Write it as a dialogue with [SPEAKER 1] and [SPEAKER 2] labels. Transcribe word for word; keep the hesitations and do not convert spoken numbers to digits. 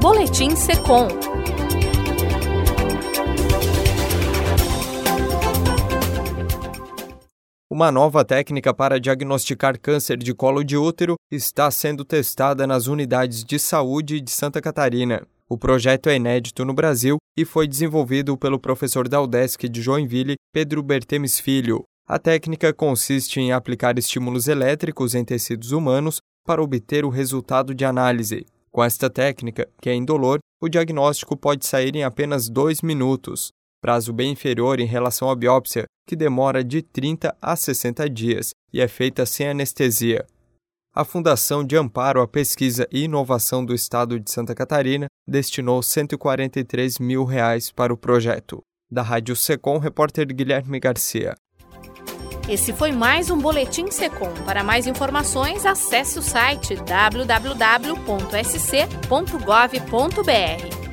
[SPEAKER 1] Boletim Secom.
[SPEAKER 2] Uma nova técnica para diagnosticar câncer de colo de útero está sendo testada nas unidades de saúde de Santa Catarina. O projeto é inédito no Brasil e foi desenvolvido pelo professor da UDESC de Joinville, Pedro Bertemes Filho. A técnica consiste em aplicar estímulos elétricos em tecidos humanos para obter o resultado de análise. Com esta técnica, que é indolor, o diagnóstico pode sair em apenas dois minutos. Prazo bem inferior em relação à biópsia, que demora de trinta a sessenta dias e é feita sem anestesia. A Fundação de Amparo à Pesquisa e Inovação do Estado de Santa Catarina destinou cento e quarenta e três mil reais para o projeto. Da Rádio Secom, repórter Guilherme Garcia.
[SPEAKER 1] Esse foi mais um Boletim Secom. Para mais informações, acesse o site w w w ponto s c ponto gov ponto b r.